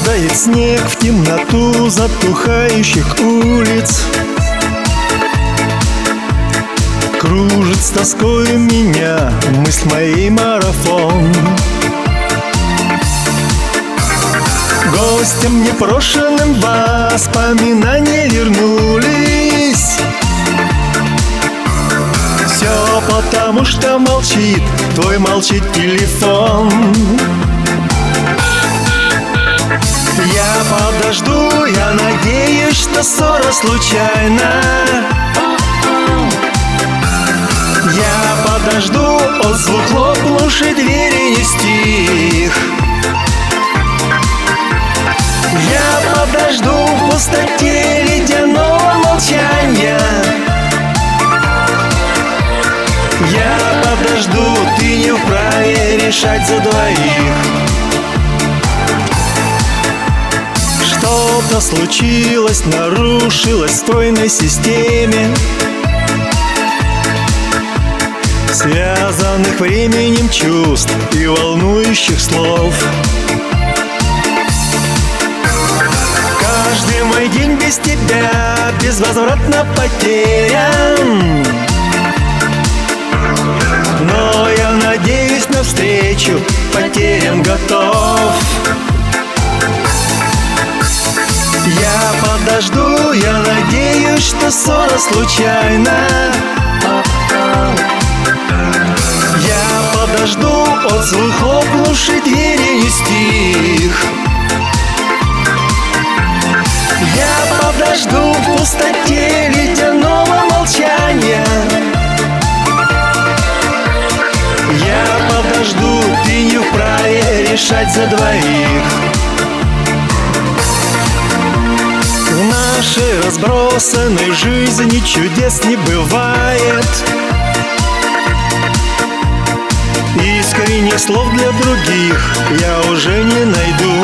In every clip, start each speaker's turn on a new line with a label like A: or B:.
A: Тает снег в темноту затухающих улиц. Кружит с тоскою меня мысль моей марафон. Гостям непрошенным воспоминания вернулись. Все потому, что молчит телефон. Я подожду, я надеюсь, что ссора случайна. Я подожду, отзвук хлопнувшей двери не стих. Я подожду в пустоте ледяного молчания. Я подожду, ты не вправе решать за двоих. Что-то случилось, нарушилось в стройной системе, связанных временем чувств и волнующих слов. Каждый мой день без тебя безвозвратно потерян. Но я надеюсь навстречу потерям готов. Я подожду, я надеюсь, что ссора случайна. Я подожду, отзвук хлопнувшей двери не стих. Я подожду в пустоте ледяного молчания. Я подожду, ты не вправе решать за двоих. В нашей разбросанной жизни чудес не бывает. Искренних слов для других я уже не найду.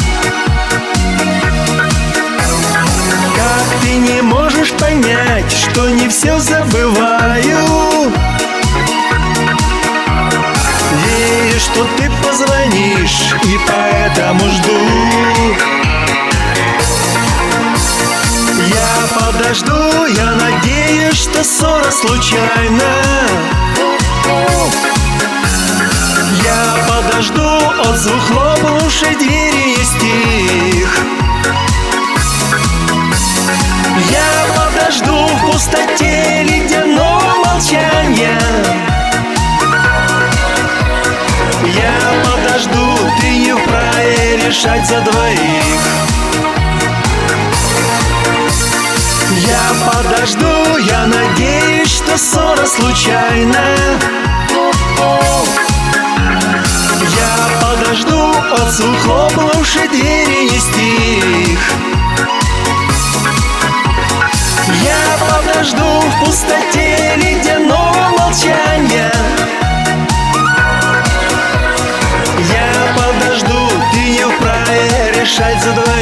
A: Как ты не можешь понять, что не все забываю? Верю, что ты позвонишь, и поэтому жду. Я подожду, я надеюсь, что ссора случайна. Я подожду, отзвук хлопнувшей двери не стих. Я подожду в пустоте ледяного молчания. Я подожду, ты не вправе решать за двоих. Я подожду, я надеюсь, что ссора случайна. Я подожду, отзвук хлопнувшей двери не стих. Я подожду в пустоте ледяного молчания. Я подожду, ты не вправе решать за двоих.